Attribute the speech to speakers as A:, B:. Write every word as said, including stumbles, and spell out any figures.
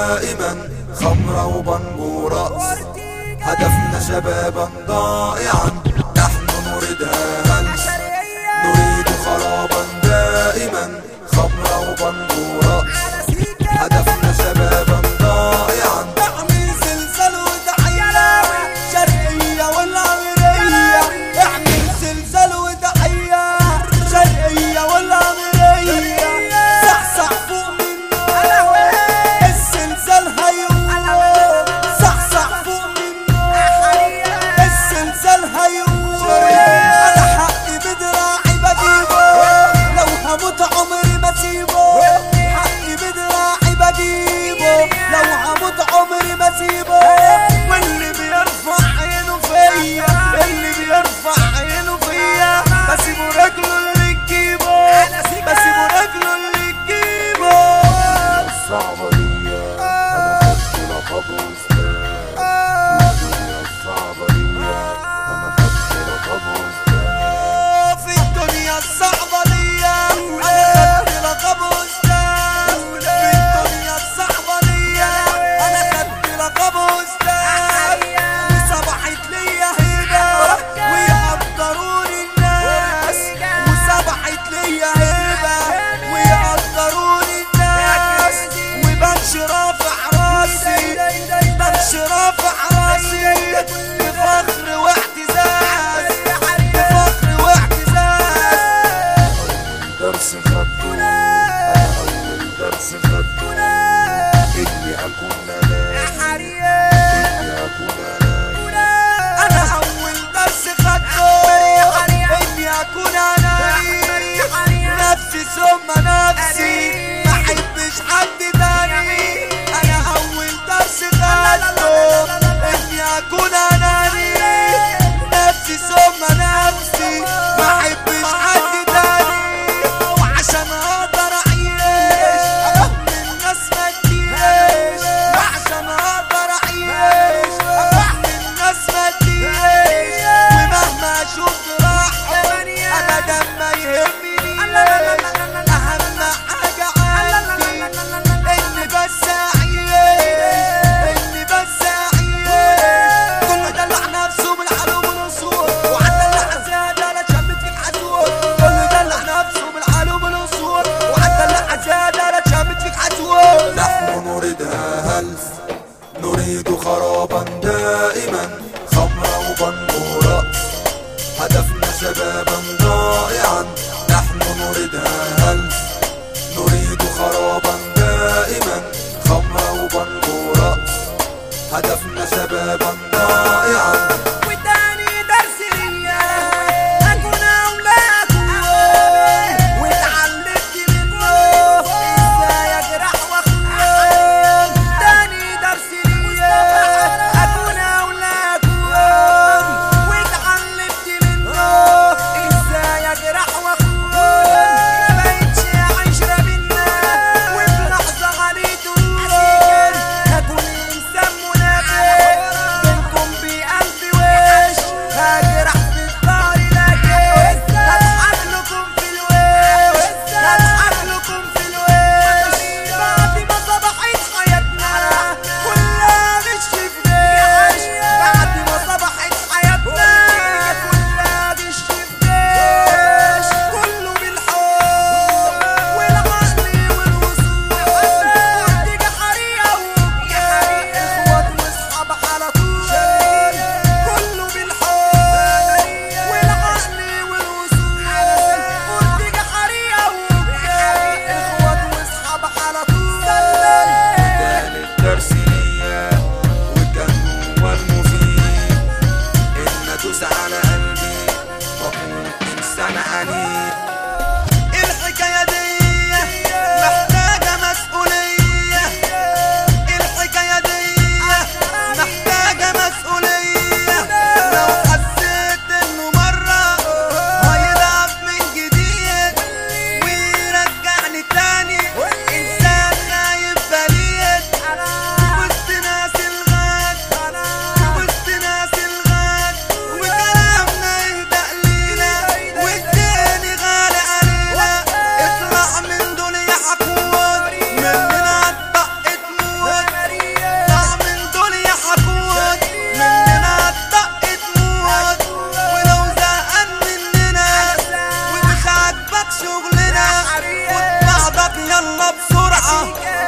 A: دائما خمرة وبن ورقص، هدفنا شبابا ضائعا نحن نريدها هلس، نريد خرابا دائما خمرة وبن ورقص، هدفنا شبابا ضائعا
B: اعمل زلزال وتحية شرقية والعمرية، اعمل زلزال وتحية شرقية والعمرية، صحصح فوق منه الزلزال هيقوم، صحصح فوق منه الزلزال هيقوم، انا حقي بدراعي بجيبه لو هموت عمري ما سيبه، حقي بدراعي بجيبه لو هموت عمري ما سيبه، واللي بيرفع عينه فيا اللي بيرفع عينه فيا بسيبه رجله اللي تجيبه، بسيبه رجله اللي تجيبه.
A: الصعبة دي أنا خدت لقب وزدان، الدنيا الصعبة دي أنا خدت لقب وزدان،
B: في الدنيا الصعبة دي أنا خدت لقب وزدان، في الدنيا الصعبة دي أنا خدت لقب وزدان، وصبحت ليا هبة ويقدروني الناس، وصبحت ليا هبة ويقدروني الناس، وبمشي رافع راسي بمشي رافع راسي بفخر واعتزاز، بفخر واعتزاز.
A: درس خدته أنا أول درس خدته إني أكون أنا، إني أكون أنا،
B: أنا أول درس خدته إني أكون أناني، نفسي ثم نفسي ما أحبش حد تاني، أنا أول درس خدته إني أكون أناني، نفسي ثم نفسي ما أحبش حد تاني، وعشان أقدر أعيش أفهم الناس ما تجيش، وعشان أقدر أعيش أفهم الناس ما تجيش، ومهما أشوف راحة أبدا ما يهمنيش، أهم حاجة عندي إني بس أعيش، إني بس أعيش، كله دلع نفسه بالحلو والأصول، وعالدلع زيادة لا تشمت فيك حسود، كله دلع نفسه بالحلو والأصول، وعالدلع زيادة لا تشمت فيك حسود.
A: نحن نريدها هلس، نريد خرابا دائما خمرة وبن ورقص، هدفنا شبابا ضائعا نحن نريدها هلس، نريد خرابا دائما خمرة وبن ورقص، هدفنا شبابا ضائعا.
B: وتاني درس ليا أكون أولادكم، واتعلمت منه إزاي أجرح وأخون، تاني درس ليا أكون أولادكم، واتعلمت منه إزاي أجرح وأخون، مبقتش عشرة منا وفي لحظة غليتون، هكون إنسان منافق منكم بقلبي وش، هجرح في الدار لكن هضحك لكم في الوش، هضحك لكم في الوش، بعد ما صبحت حياتنا كلها غش في غش، بعد ما صبحت حياتنا كلها غش في غش، كله بالحب والعقل والوصول، وادي حرية وبجد اخوات واصحاب على طول، كله بالحب والعقل والوصول، وادي حرية وبجد اخوات واصحاب على طول.
A: تالت درس ليا وكان هو المفيد، إن أدوس على قلبي وأكون إنسان عنيد،
B: الحكاية دي محتاجة مسؤولية، الحكاية دي محتاجة مسؤولية، لو حسيت إنه مرة هيلعب من جديد ويرجعني تاني إنسان خايف بليد، وسط ناس الغاد وسط ناس الغاد، وكلامنا يهدأ لينا والتاني غاد. شغلنا خد بعضك يلا بسرعة